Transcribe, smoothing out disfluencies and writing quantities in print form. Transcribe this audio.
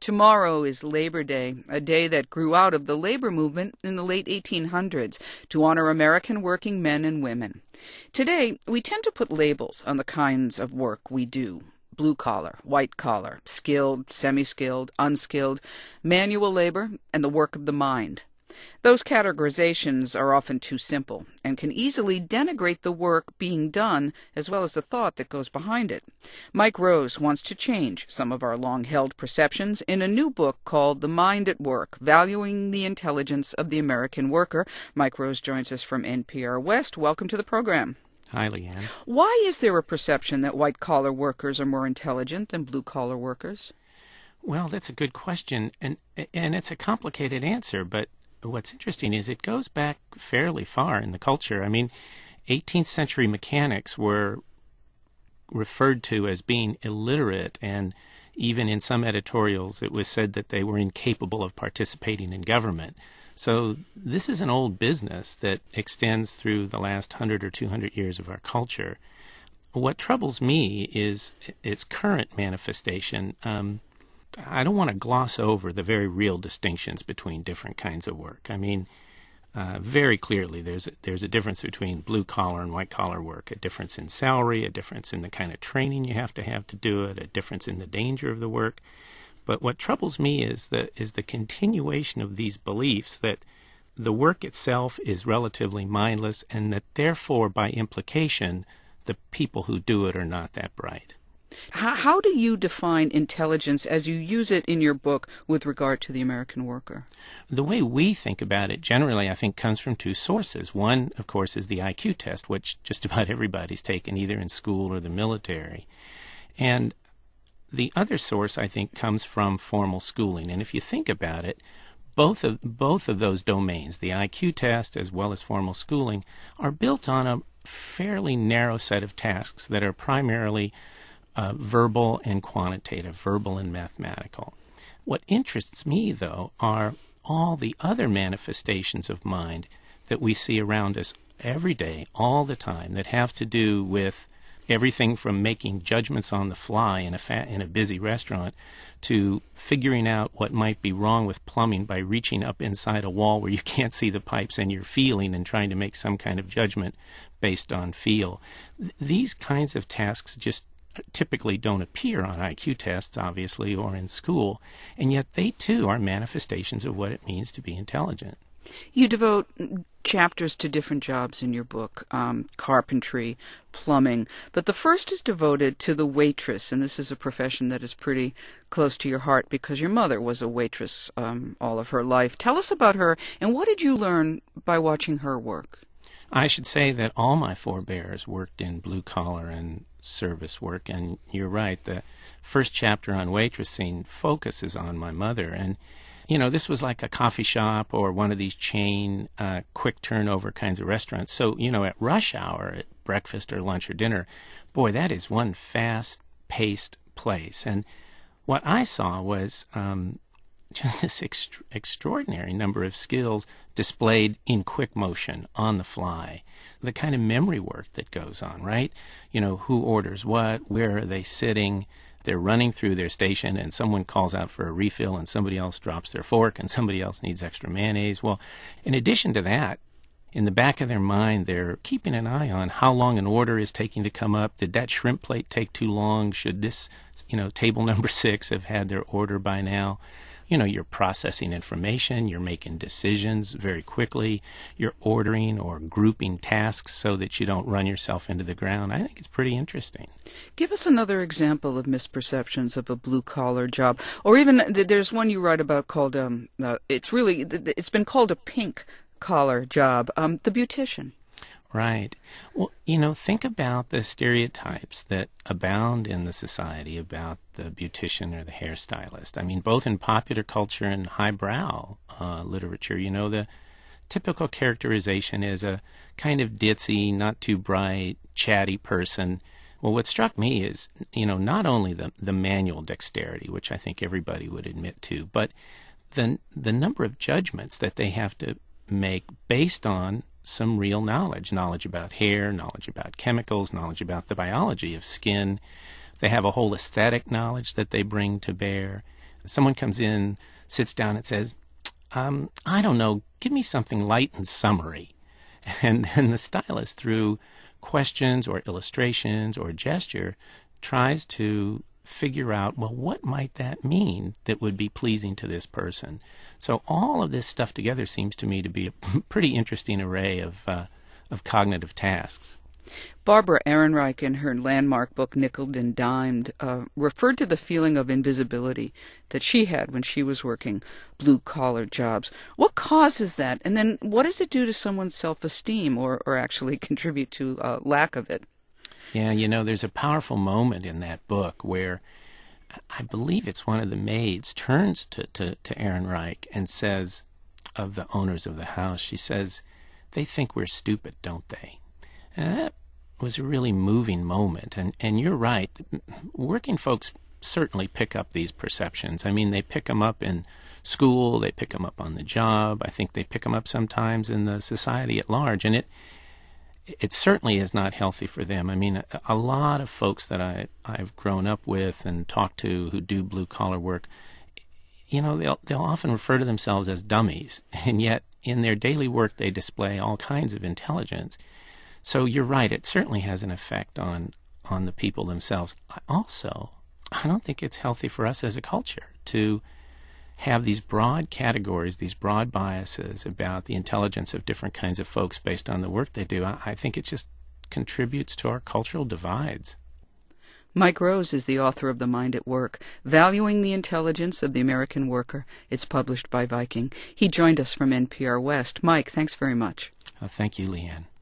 Tomorrow is Labor Day, a day that grew out of the labor movement in the late 1800s to honor American working men and women. Today, we tend to put labels on the kinds of work we do. Blue collar, white collar, skilled, semi-skilled, unskilled, manual labor, and the work of the mind. Those categorizations are often too simple and can easily denigrate the work being done as well as the thought that goes behind it. Mike Rose wants to change some of our long-held perceptions in a new book called The Mind at Work, Valuing the Intelligence of the American Worker. Mike Rose joins us from NPR West. Welcome to the program. Hi, Leanne. Why is there a perception that white-collar workers are more intelligent than blue-collar workers? Well, that's a good question, and it's a complicated answer, but what's interesting is it goes back fairly far in the culture. I mean, 18th century mechanics were referred to as being illiterate, and even in some editorials it was said that they were incapable of participating in government. So this is an old business that extends through the last 100 or 200 years of our culture. What troubles me is its current manifestation. I don't want to gloss over the very real distinctions between different kinds of work. I mean, very clearly there's a difference between blue-collar and white-collar work, a difference in salary, a difference in the kind of training you have to do it, a difference in the danger of the work. But what troubles me is the continuation of these beliefs that the work itself is relatively mindless and that therefore, by implication, the people who do it are not that bright. How do you define intelligence as you use it in your book with regard to the American worker? The way we think about it generally, I think, comes from two sources. One, of course, is the IQ test, which just about everybody's taken either in school or the military. And the other source, I think, comes from formal schooling. And if you think about it, both of those domains, the IQ test as well as formal schooling, are built on a fairly narrow set of tasks that are primarily verbal and quantitative, verbal and mathematical. What interests me, though, are all the other manifestations of mind that we see around us every day, all the time, that have to do with everything from making judgments on the fly in a busy restaurant to figuring out what might be wrong with plumbing by reaching up inside a wall where you can't see the pipes and you're feeling and trying to make some kind of judgment based on feel. These kinds of tasks just typically don't appear on IQ tests, obviously, or in school, and yet they too are manifestations of what it means to be intelligent. You devote chapters to different jobs in your book, carpentry, plumbing, but the first is devoted to the waitress, and this is a profession that is pretty close to your heart because your mother was a waitress all of her life. Tell us about her, and what did you learn by watching her work? I should say that all my forebears worked in blue-collar and service work, and you're right, the first chapter on waitressing focuses on my mother. And, you know, this was like a coffee shop or one of these chain quick turnover kinds of restaurants. So, you know, at rush hour, at breakfast or lunch or dinner, boy, that is one fast-paced place. And what I saw was just this extraordinary number of skills displayed in quick motion, on the fly. The kind of memory work that goes on, right? You know, who orders what, where are they sitting? They're running through their station and someone calls out for a refill and somebody else drops their fork and somebody else needs extra mayonnaise. Well, in addition to that, in the back of their mind, they're keeping an eye on how long an order is taking to come up. Did that shrimp plate take too long? Should this, table number 6 have had their order by now? You're processing information, you're making decisions very quickly, you're ordering or grouping tasks so that you don't run yourself into the ground. I think it's pretty interesting. Give us another example of misperceptions of a blue-collar job. Or even, there's one you write about called, it's been called a pink-collar job, the beautician. Right. Well, think about the stereotypes that abound in the society about the beautician or the hairstylist. I mean, both in popular culture and highbrow literature, the typical characterization is a kind of ditzy, not too bright, chatty person. Well, what struck me is, not only the manual dexterity, which I think everybody would admit to, but the number of judgments that they have to make based on some real knowledge about hair, knowledge about chemicals, knowledge about the biology of skin. They have a whole aesthetic knowledge that they bring to bear. someone comes in, sits down and says, I don't know, give me something light and summary. And then the stylist, through questions or illustrations or gesture, tries to figure out, well, what might that mean that would be pleasing to this person? So all of this stuff together seems to me to be a pretty interesting array of cognitive tasks. Barbara Ehrenreich, in her landmark book Nickeled and Dimed, referred to the feeling of invisibility that she had when she was working blue-collar jobs. What causes that? And then what does it do to someone's self-esteem or actually contribute to a lack of it? Yeah, there's a powerful moment in that book where I believe it's one of the maids turns to Ehrenreich and says, of the owners of the house, she says, they think we're stupid, don't they? And that was a really moving moment. And you're right, working folks certainly pick up these perceptions. I mean, they pick them up in school, they pick them up on the job. I think they pick them up sometimes in the society at large. And it certainly is not healthy for them. I mean, a lot of folks that I've grown up with and talked to who do blue-collar work, they'll often refer to themselves as dummies, and yet in their daily work they display all kinds of intelligence. So you're right, it certainly has an effect on the people themselves. Also, I don't think it's healthy for us as a culture to have these broad categories, these broad biases about the intelligence of different kinds of folks based on the work they do. I think it just contributes to our cultural divides. Mike Rose is the author of The Mind at Work, Valuing the Intelligence of the American Worker. It's published by Viking. He joined us from NPR West. Mike, thanks very much. Thank you, Leanne.